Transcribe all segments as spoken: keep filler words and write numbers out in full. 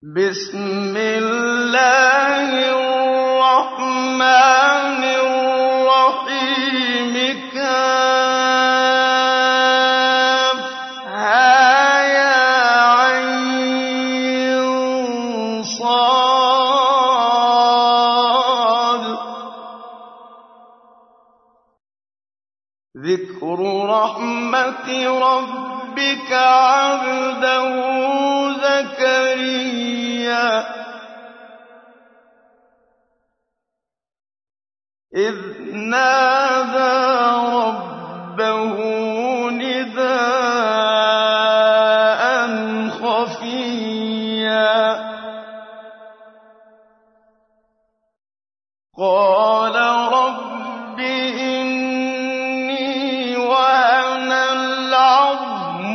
بسم الله الرحمن الرحيم كافها يا عين صاد ذكر رحمة ربك عبده زكريا إذ نادى ربه نداء خفيا قال رب إني وهن العظم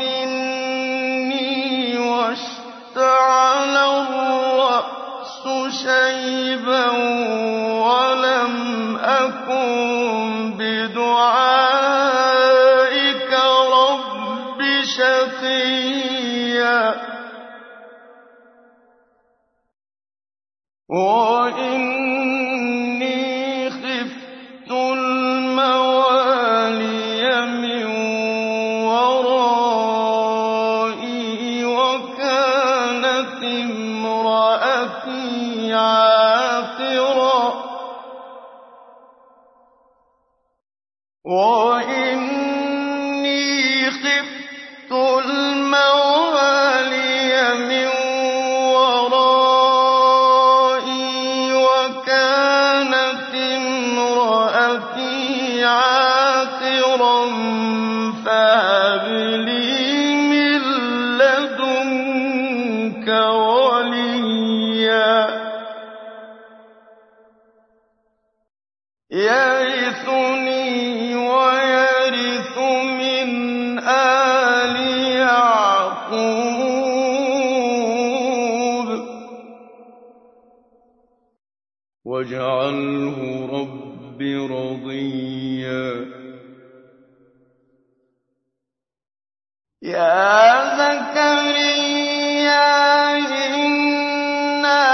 مني واشتعل الرأس شيبا ولم أكن بدعائك رب شقيا وإني خفت الموالي من ورائي وكانت امرأتي عاقرا وإني خفت الموالي من ورائي وكانت امرأتي عاقرا فهب لي من لدنك وليا يرثني ويرث من آل يعقوب واجعله رب رضيا يا زكريا إنا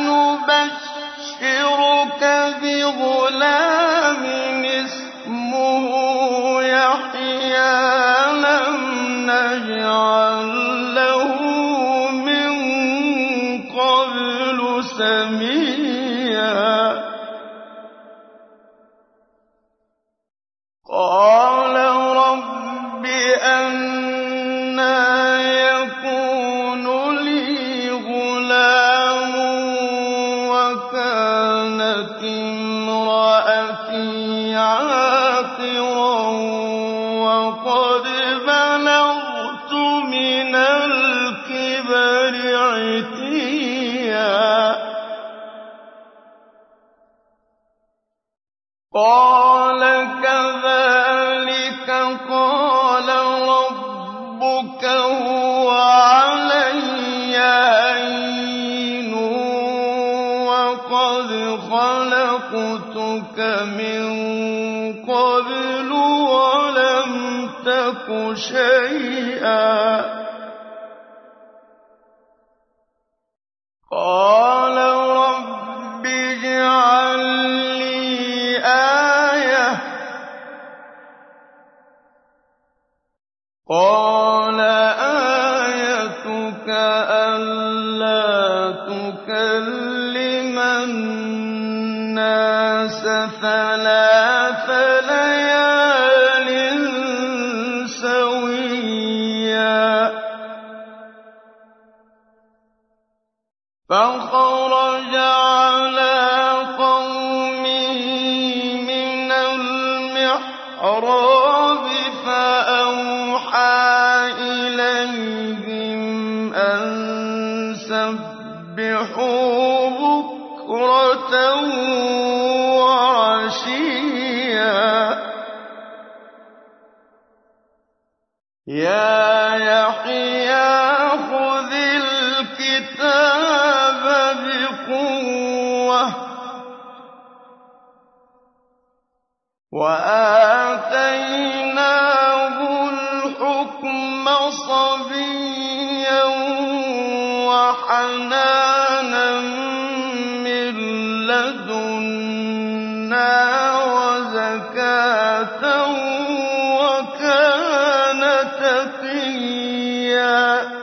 نبشرك بغلام اسمه يحيى لم نجعل له من قبل سميا قال رب أنى يكون لي غلام وكانت امرأتي عاقرا وقد بلغت من الكبر عتيا قال كذلك قال ربك هو علي هين وقد خلقتك من قبل ولم تك شيئا قال رب اجعل لي آية قال آيتك ألا تكلم الناس ثلاث ليال سويا فخرج على قومه من المحراب فأوحى إليهم أن سبحوا بكرة وعشيا يا يحيى خذ الكتاب بقوة وآتيناه الحكم صبيا وَحَنَانًا مِّن لَّدُنَّا وَزَكَاةً وَكَانَ تَقِيًّا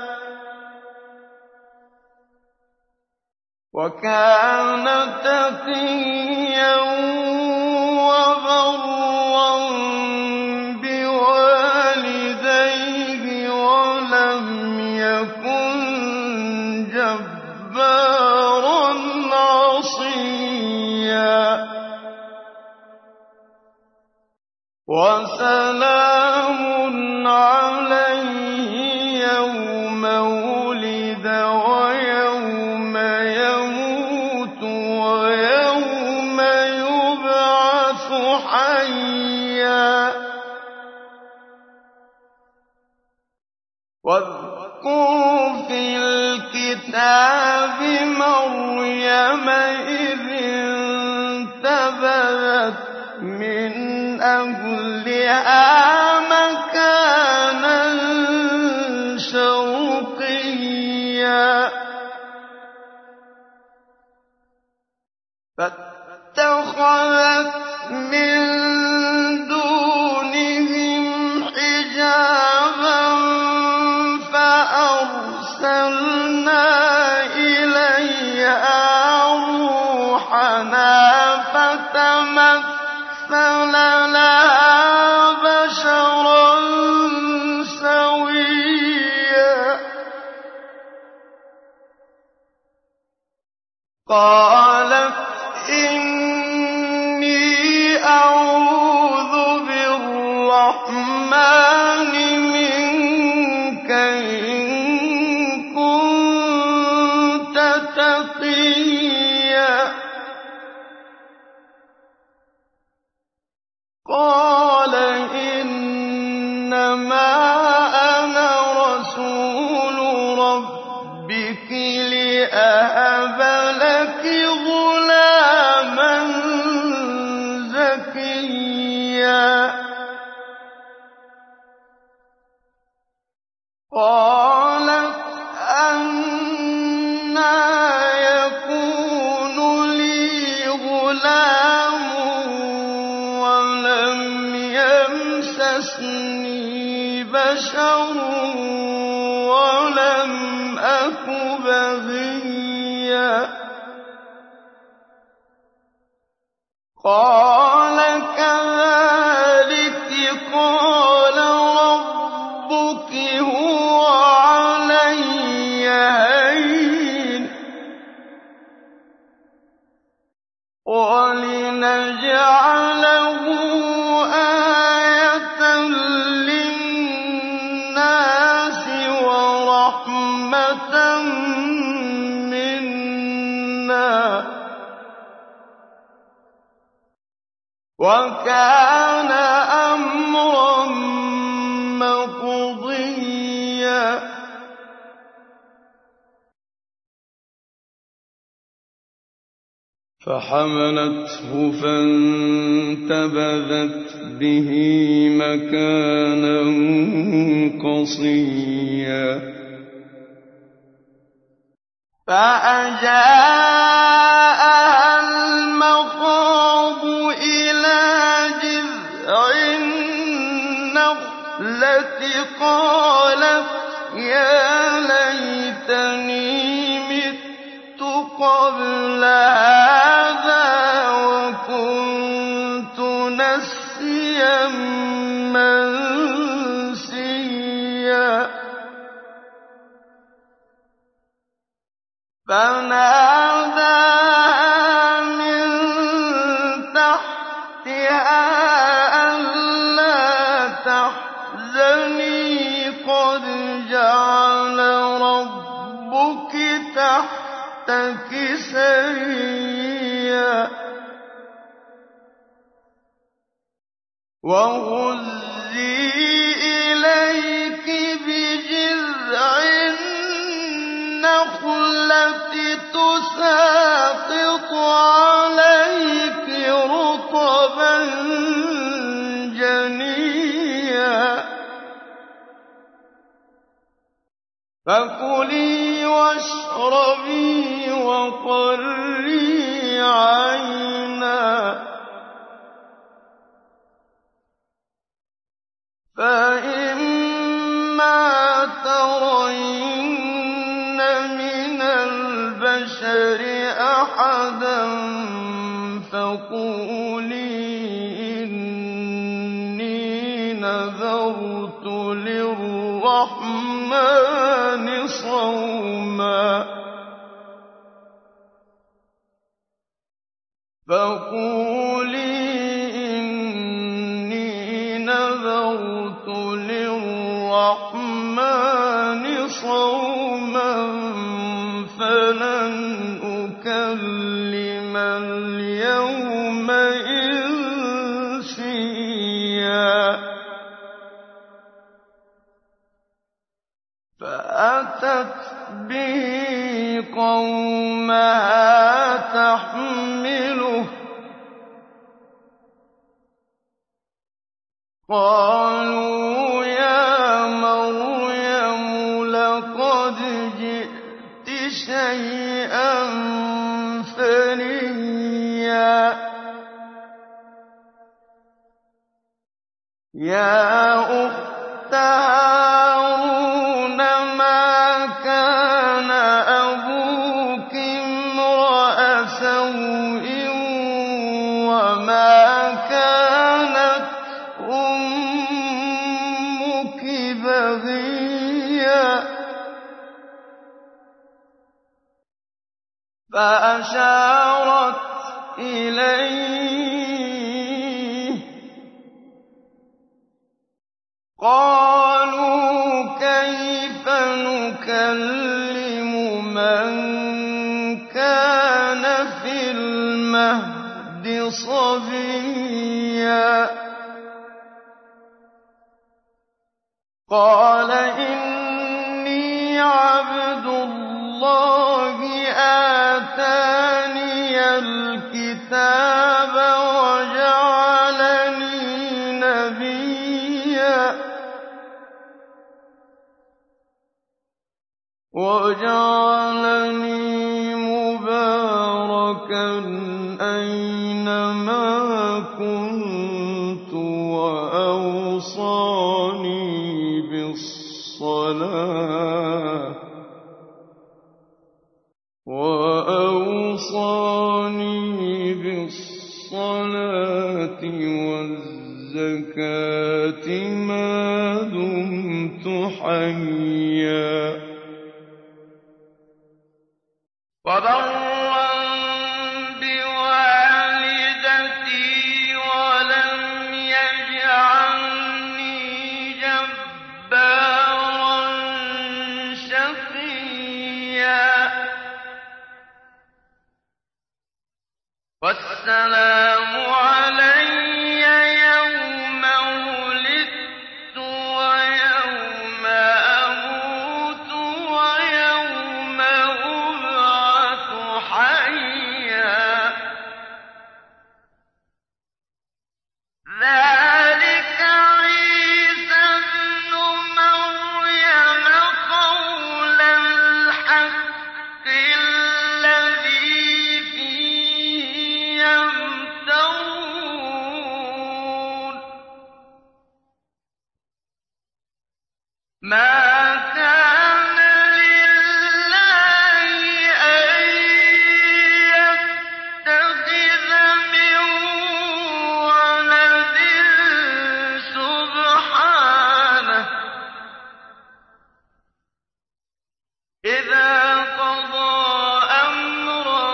وَكَانَ تَقِيًّا وَبَرًّا بِوَالِدَيْهِ وَلَمْ يَكُن جَبَّارًا عَصِيًّا وَسَلَامٌ عَلَيْهِ يَوْمَ وُلِدَ وَيَوْمَ يَمُوتُ وَيَوْمَ يُبْعَثُ حَيًّا وَاذْكُرْ فِي الْكِتَابِ مَرْيَمَ إِذِ انتَبَذَتْ مِنْ أَهْلِهَا مَكَانًا شَرْقِيًّا فَاتَّخَذَتْ مِن دُونِهِمْ حِجَابًا فَأَرْسَلْنَا إِلَيْهَا رُوحَنَا فَتَمَثَّلَ لَهَا بَشَرًا سَوِيًّا قَالَتْ إِنِّي أَعُوذُ بِالرَّحْمَٰنِ مِنكَ إِن كُنتَ تَقِيًّا قَالَ إِنَّمَا أَنَا رَسُولُ رَبِّكِ لِأَهَبَ لَكِ غُلَامًا زَكِيًّا قَالَتْ أَنَّىٰ يَكُونُ لِي غُلَامٌ وَلَمْ يَمْسَسْنِي بَشَرٌ وَلَمْ أَكُ بَغِيًّا قَالَ كَذَٰلِكِ قَالَ رَبُّكِ هُوَ عَلَيَّ هَيِّنٌ وَلِنَجْعَلَهُ آيَةً لِّلنَّاسِ وَرَحْمَةً مِّنَّا ۚ وَكَانَ أَمْرًا مَّقْضِيًّا فَحَمَلَتْهُ فَانتَبَذَتْ بِهِ مَكَانًا قَصِيًّا فَأَجَاءَهَا الْمَخَاضُ إِلَىٰ جِذْعِ النَّخْلَةِ قَالَتْ يَا لَيْتَنِي مِتُّ قَبْلَ هَٰذَا وَكُنتُ نَسِيًّا مَّنسِيًّا فَنَادَاهَا مِن تَحْتِهَا أَلَّا تَحْزَنِي قَدْ جَعَلَ رَبُّكِ تَحْتَكِ سَرِيًّا وَهُزِّي إِلَيْكِ بِجِذْعِ النَّخْلَةِ تُسَاقِطْ عَلَيْكِ رُطَبًا جَنِيًّا فكلي واشربي وقري عينا فإما ترين من البشر أحدا فقولي إني نذرت للرحمن صوما فقولي إني نذرت للرحمن صوما فلن أكلم اليوم إنسيا فأتت به قومها تحمله قالوا يا مريم لقد جئت شيئا فريا يا أخت هارون ما كان أبوك امرأ سوء وما كانت أمك بغيا فأشارت إليه قالوا كيف نكلم من كان في المهد صبيا قال إني عبد الله آتاني الكتاب وجعلني نبيا وجعلني مباركا أينما كنت وأوصاني بالصلاة وأوصاني بالصلاة والزكاة ما دمت حيا وبرا بوالدتي ولم يجعلني جبارا شقيا والسلام علي يوم ولدت ويوم أموت ويوم أبعث حيا ذلك عيسى ابن مريم قول الحق الذي فيه يمترون ما كان لله أن يتخذ من ولد سبحانه إذا قضى أمرا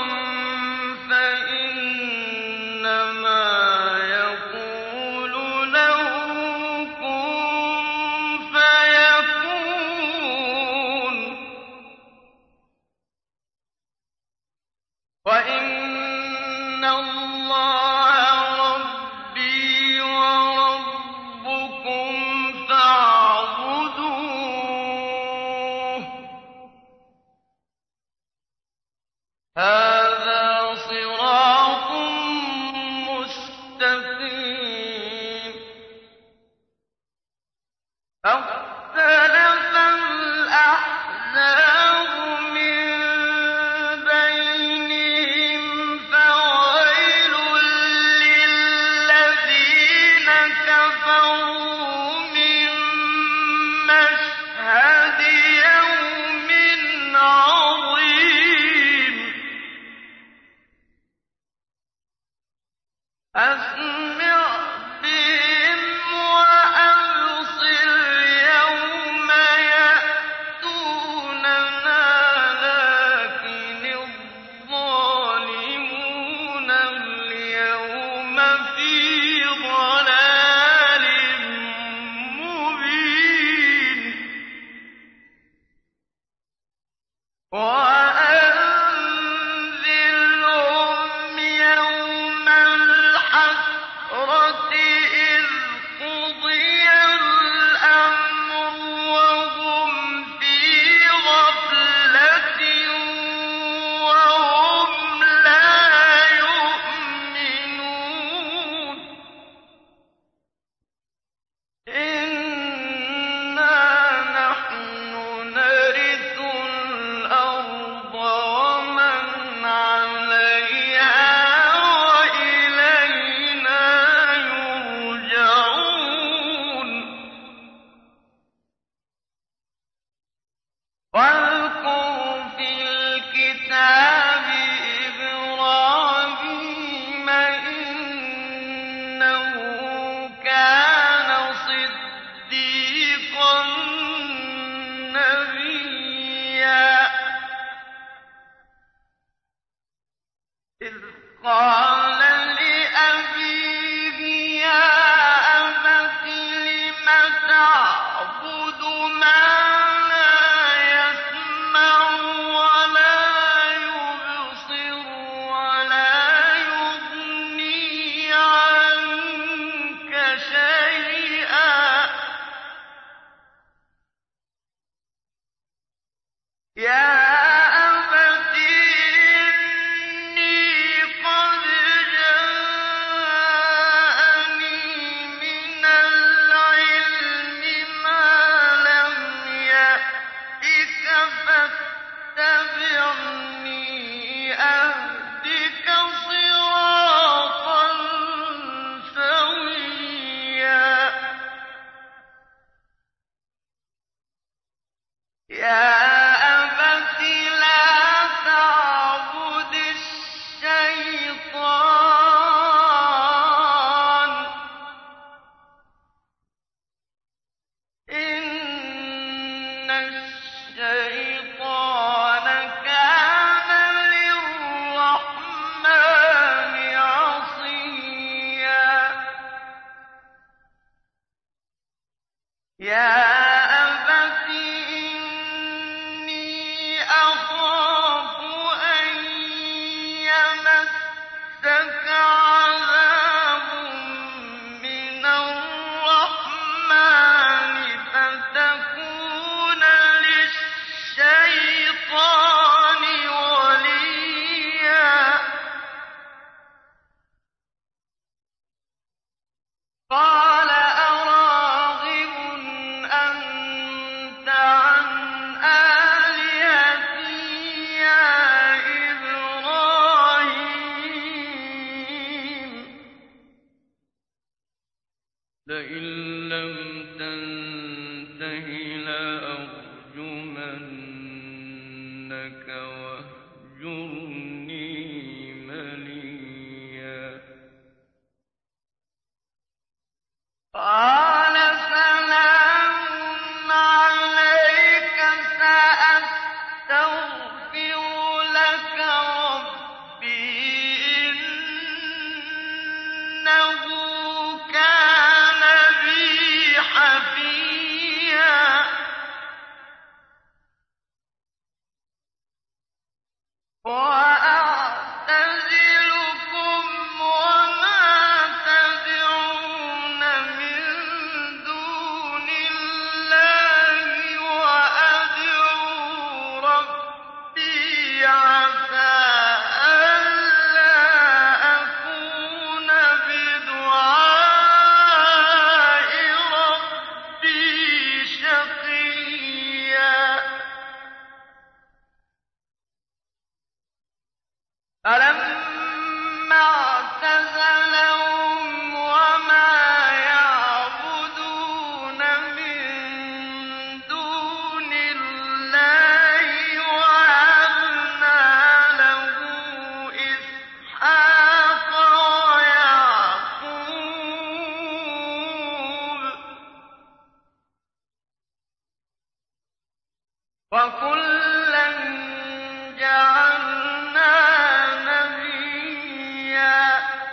فإنما يقول له كن فيكون وإن الله ربي وربكم فاعبدوه هذا صراط مستقيم فاختلف الأحزاب قَالَ لِأَبِيهِ يَا أَبَتِ لِمَ تَعْبُدُ مَا لَا يَسْمَعُ وَلَا يُبْصِرُ وَلَا يُغْنِي عَنكَ شَيْئًا يَا أَبَتِ إِنِّي قَدْ جَاءَنِي مِنَ الْعِلْمِ مَا لَمْ يَأْتِكَ فَاتَّبِعْنِي أَهْدِكَ صِرَاطًا سَوِيًّا يَا أَبَتِ لَا تَعْبُدِ الشَّيْطَانَ ۖ إِنَّ الشَّيْطَانَ كَانَ لِلرَّحْمَٰنِ عَصِيًّا يَا أَبَتِ إِنِّي أَخَافُ أَن يَمَسَّكَ عَذَابٌ مِّنَ الرَّحْمَٰنِ فَتَكُونَ لِلشَّيْطَانِ وَلِيًّا قَالَ أَرَاغِبٌ أَنتَ عَنْ آلِهَتِي يَا إِبْرَاهِيمُ لَئِن لَّمْ تَنتَهِ لَأَرْجُمَنَّكَ وَاهْجُرْنِي مَلِيًّا قَالَ سَلَامٌ عَلَيْكَ سَأَسْتَغْفِرُ لَكَ رَبِّي إِنَّهُ كَانَ بِي حَفِيًّا وَأَعْتَزِلُكُمْ وَمَا تَدْعُونَ مِن دُونِ اللَّهِ وَأَدْعُو رَبِّي عَسَىٰ أَلَّا أَكُونَ بِدُعَاءِ رَبِّي شَقِيًّا فَلَمَّا اعْتَزَلَهُمْ وَمَا يَعْبُدُونَ مِن دُونِ اللَّهِ وَهَبْنَا لَهُ إِسْحَاقَ وَيَعْقُوبَ وَكُلًّا جَعَلْنَا نَبِيًّا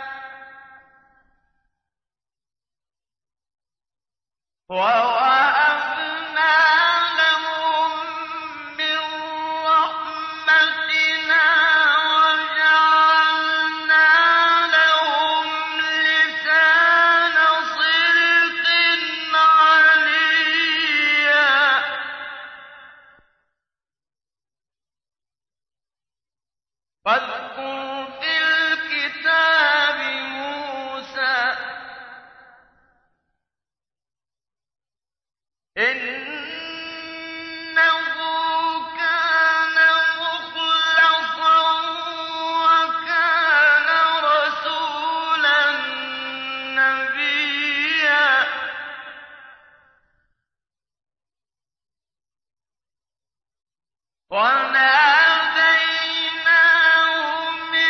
وَوَهَبْنَا لَهُم مِّن رَّحْمَتِنَا وَجَعَلْنَا لَهُمْ لِسَانَ صِدْقٍ عَلِيًّا وَاذْكُرْ فِي الْكِتَابِ مُوسَىٰ ۚ إِنَّهُ كَانَ مُخْلَصًا وَكَانَ رَسُولًا نَّبِيًّا وَنَادَيْنَاهُ مِن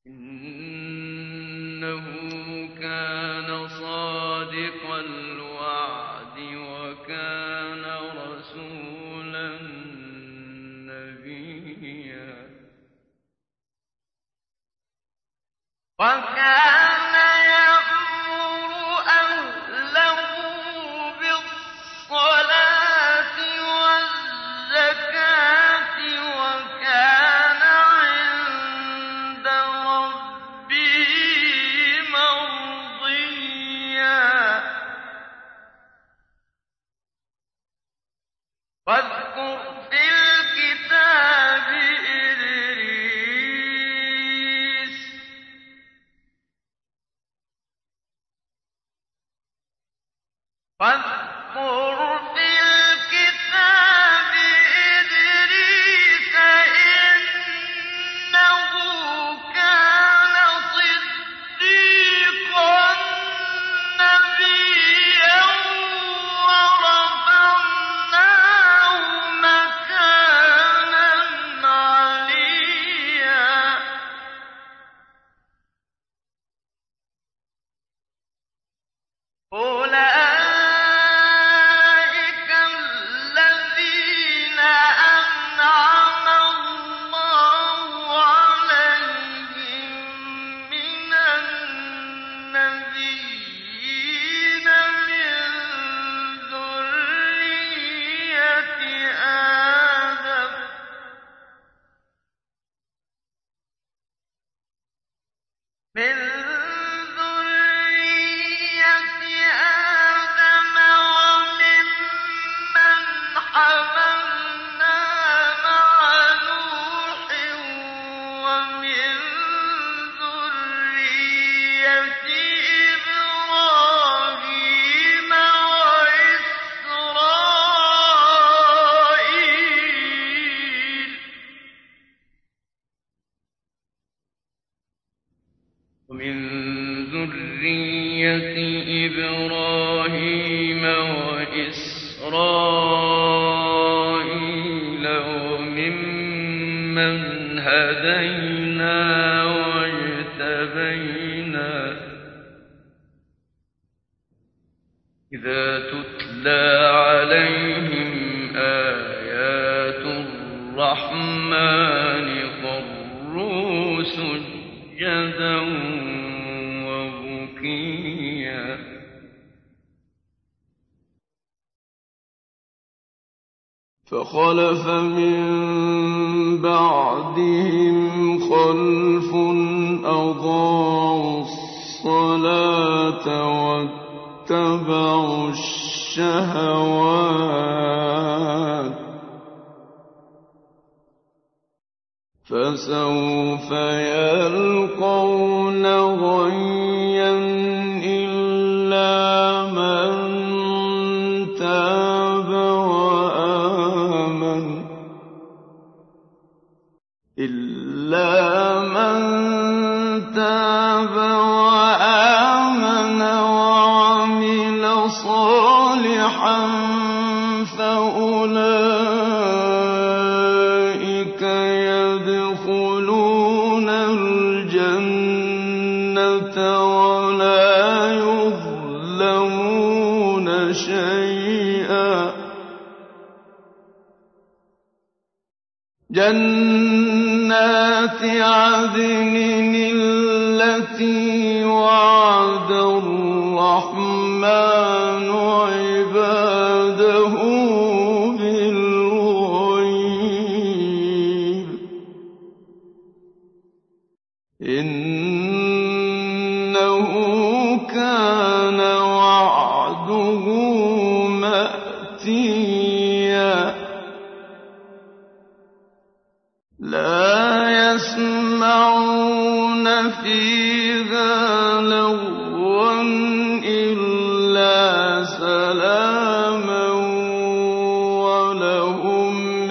إنه كان صادق الوعد وكان رسولا نبيا وكان يأمر أهله بالصلاة والزكاة وكان عند ربه مرضيا واذكر في الكتاب إدريس واذكر في الكتاب إدريس إنه كان صديقا نبيا ورفعناه مكانا عليا أولئك الذين أنعم الله عليهم من النبيين من ذرية آدم من ذرية آدم وممن حملنا مع نوح ومن ذرية إبراهيم وإسرائيل ومن ذرية إبراهيم وإسرائيل وممن هدينا واجتبينا إذا تتلى عليهم آيات الرحمن خروا سجدا وبكيا فخلف من بعدهم خلف أضاعوا الصلاة واتبعوا الشهوات فسوف يلقون غيا إلا من تاب وآمن إلا من تاب وآمن وعمل صالحا فأولئك يدخلون الجنة ولا يظلمون شيئا جنات عدن التي وعد الرحمن عباده بالغيب إنه كان وعده مأتيا لا يسمعون فيها لغوا إلا سلاما ولهم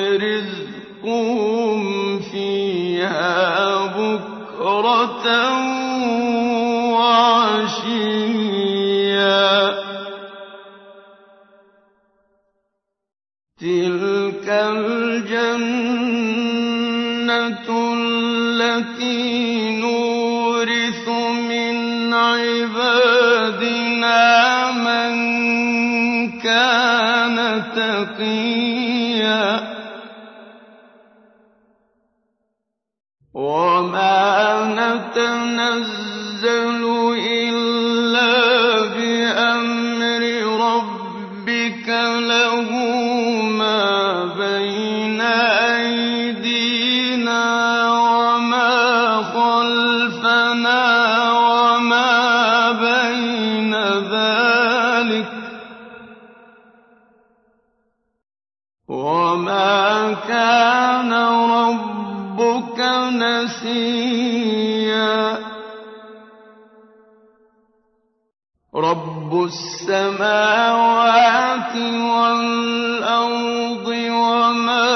رزقهم فيها بكرة وعشيا تلك الجنة التي نور نتنزل إلا بأمر ربك له ما بين أيدينا وما خلفنا وما بين ذلك وما كان ربك نسيا رب السماوات والأرض وما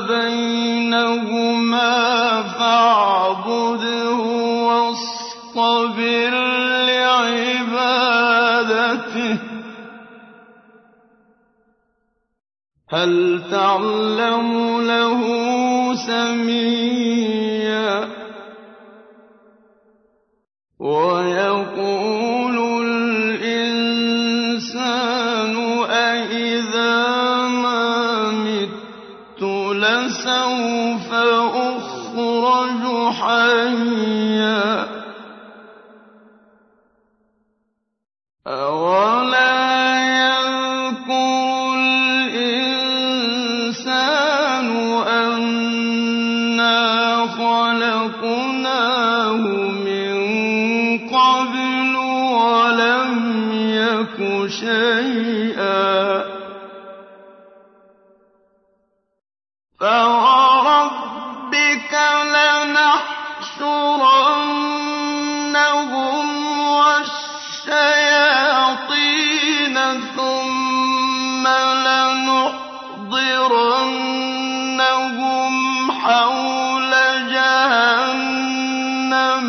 بينهما فاعبده واصطبر لعبادته هل تعلم له سميا ويقول الإنسان أإذا ما مت لسوف أخرج حيا أولا يذكر الإنسان أنا خلقناه من قبل ولم يك شيئا فوربك لنحشرنهم والشياطين ثم لنحضرنهم حول جهنم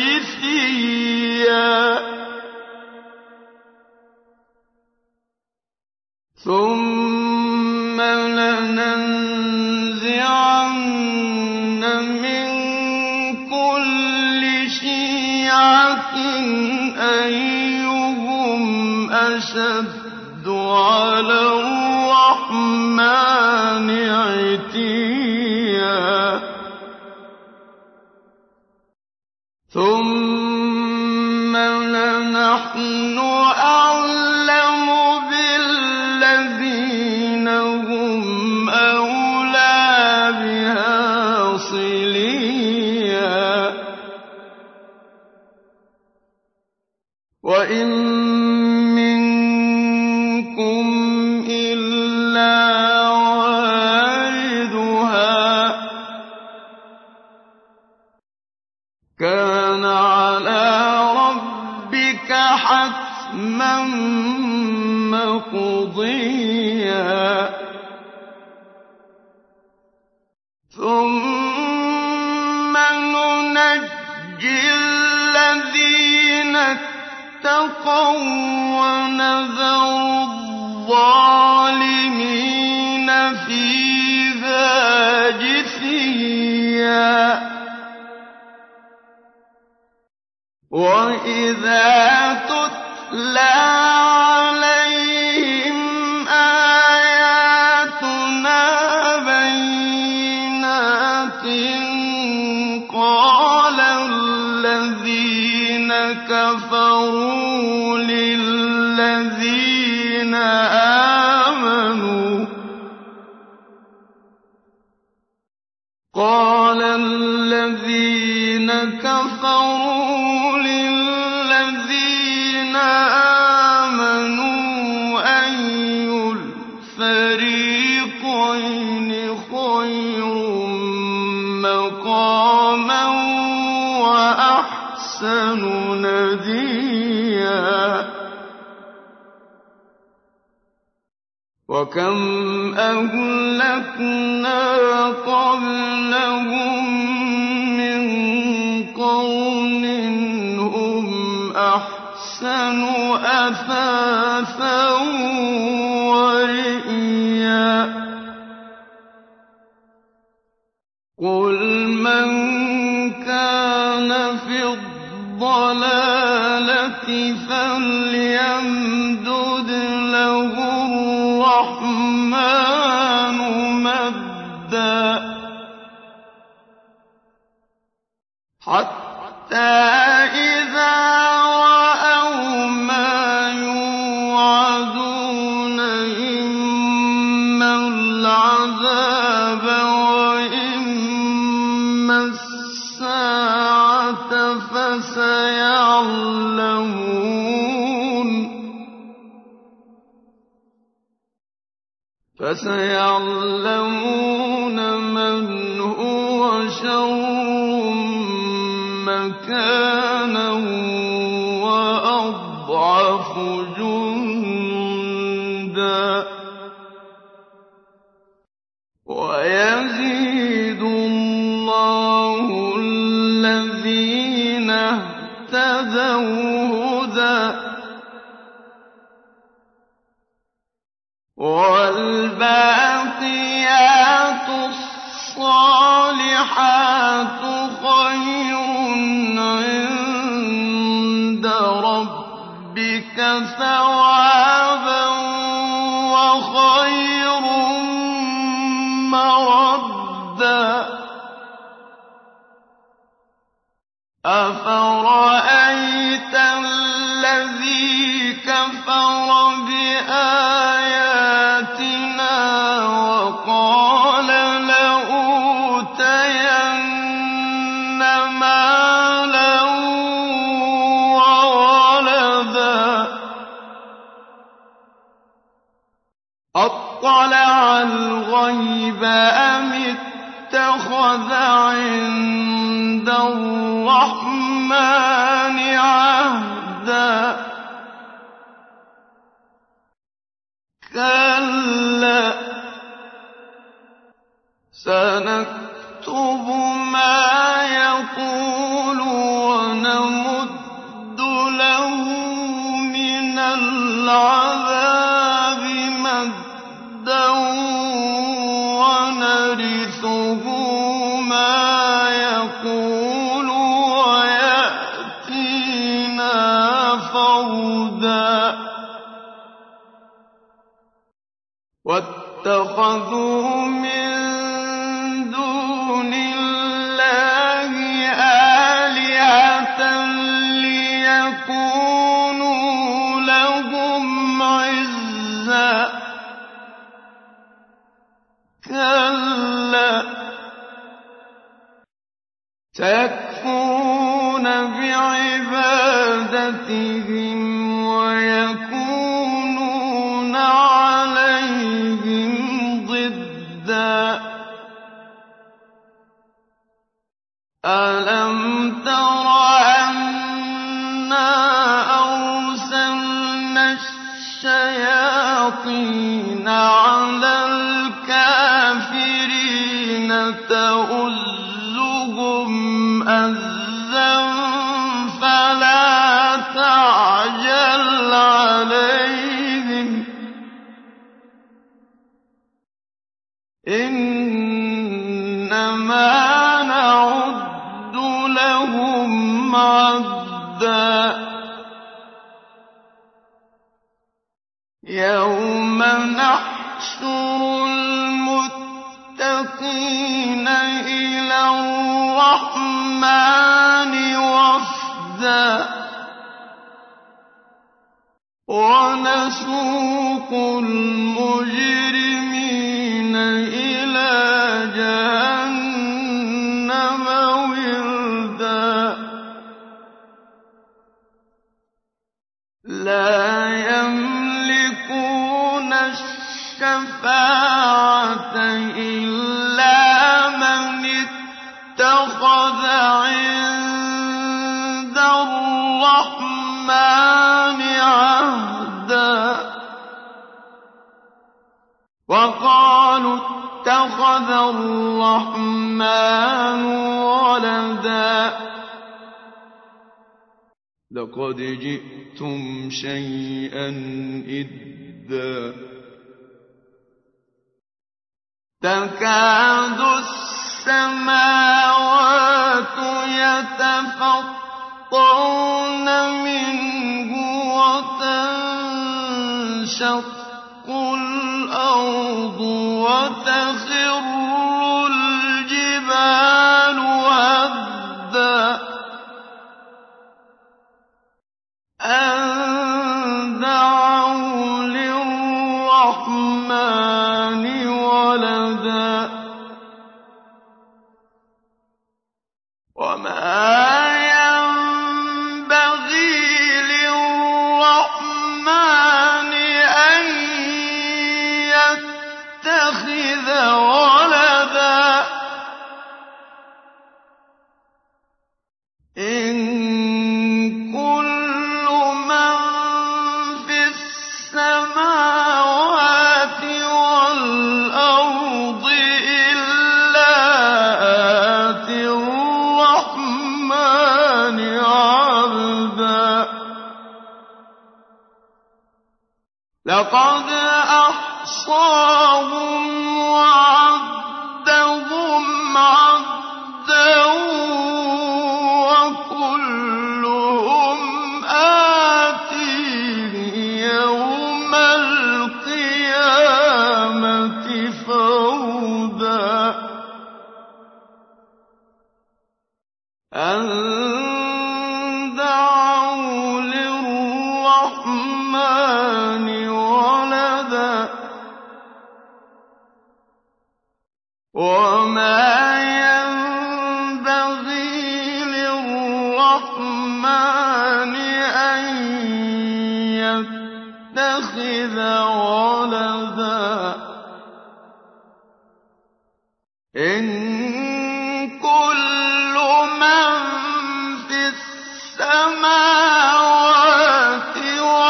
جثيا ثم لننزعن من كل شيعة أيهم أشد على الرحمن عتيا ثم لنحن أعلم بالذين هم أولى بها صليا وإن منكم إلا واردها كان على ربك حتما مقضيا ثم ننجي الذين اتقوا ونذر الظالمين فيها جثيا وإذا تتلى عليهم آياتنا بينات قال الذين كفروا للذين آمنوا قال الذين كفروا للذين آمنوا أي الفريقين خير مقاما وأحسن نديا وكم أهلكنا قبلهم من قرن هم أحسن أثاثا ورئيا قل من كان في الضلالة فليمدد له الرحمن مدا حتى إِذَا رَأَوْا مَا يُوعَدُونَ إِمَّا الْعَذَابَ وَإِمَّا السَّاعَةَ فَسَيَعْلَمُونَ مَنْ هُوَ شَرٌّ مَّكَانًا وَأَضْعَفُ جُندًا وَيَزِيدُ اللَّهُ الَّذِينَ اهْتَدَوْا هُدًى ۗ وَالْبَاقِيَاتُ الصَّالِحَاتُ خَيْرٌ عِندَ رَبِّكَ ثَوَابًا وَخَيْرٌ مَّرَدًّا أَفَرَأَيْتَ الَّذِي كَفَرَ بِآيَاتِنَا وَقَالَ لَأُوتَيَنَّ مَالًا وَوَلَدًا أَطَّلَعَ الْغَيْبَ أَمِ اتَّخَذَ عِندَ الرَّحْمَٰنِ عَهْدًا كَلَّا سَنَكْتُبُ مَا يَقُولُ وَنَمُدُّ لَهُ مِنَ الْعَذَابِ مَدًّا وَنَرِثُهُ مَا يَقُولُ وَيَأْتِينَا فَرْدًا وَاتَّخَذُوا مِن دُونِ اللَّهِ آلِهَةً لِّيَكُونُوا لَهُمْ عِزًّا كَلَّا سَيَكْفُرُونَ بِعِبَادَتِهِمْ وَيَكُونُونَ عَلَيْهِمْ ضِدًّا أَلَمْ تَرَ أَنَّا أَرْسَلْنَا الشَّيَاطِينَ عَلَى الْكَافِرِينَ تَؤُزُّهُمْ أَزًّا فَلَا تَعْجَلْ عَلَيْهِمْ إِنَّمَا نَعُدُّ لَهُمْ عَدًّا يَوْمَ نَحْشُرُ الْمُتَّقِينَ إِلَى الرَّحْمَٰنِ وَفْدًا وَنَسُوقُ الْمُجْرِمِينَ إِلَىٰ جَهَنَّمَ وِرْدًا لَّا يَمْلِكُونَ الشَّفَاعَةَ إِلَّا مَنِ اتَّخَذَ عِندَ الرَّحْمَٰنِ عَهْدًا وَقَالُوا اتَّخَذَ الرَّحْمَٰنُ وَلَدًا لَّقَدْ جِئْتُمْ شَيْئًا إِدًّا تَكَادُ السَّمَاوَاتُ يَتَفَطَّرْنَ مِنْهُ وَتَنشَقُّ الْأَرْضُ وَتَخِرُّ الْجِبَالُ هَدًّا لقد أحصاهم وعدهم عدا وكلهم آتيه يوم القيامة فردا أن دعوا للرحمن ولدا وما ينبغي للرحمن أن يتخذ ولدا إن كل من في السماوات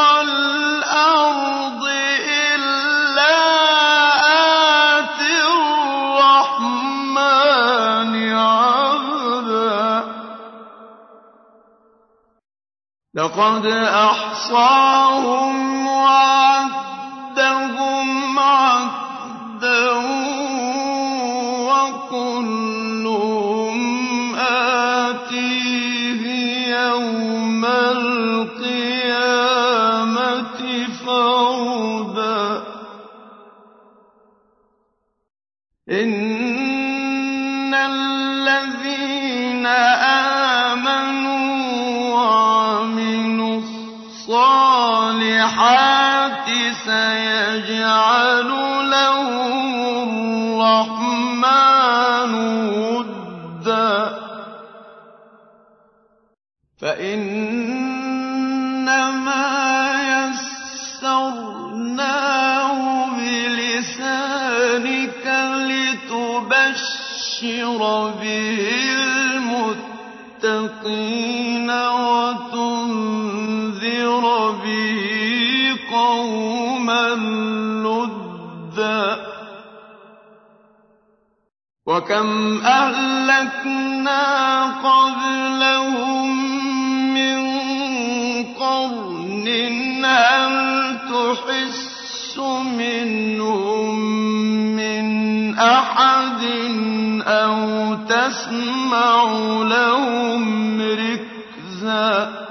والأرض إلا آتي الرحمن عبدا لقد أحصاهم وعدهم عدا وكلهم آتيه يوم القيامة فردا إن الذين آمنوا وعملوا الصالحات سيجعل لهم الرحمن ودا فإنما يسرناه بلسانك لتبشر به المتقين وتنذر به قوما لدا وكم أهلكنا قبلهم من قرن هل تحس منهم من أحد أو تسمع لهم ركزا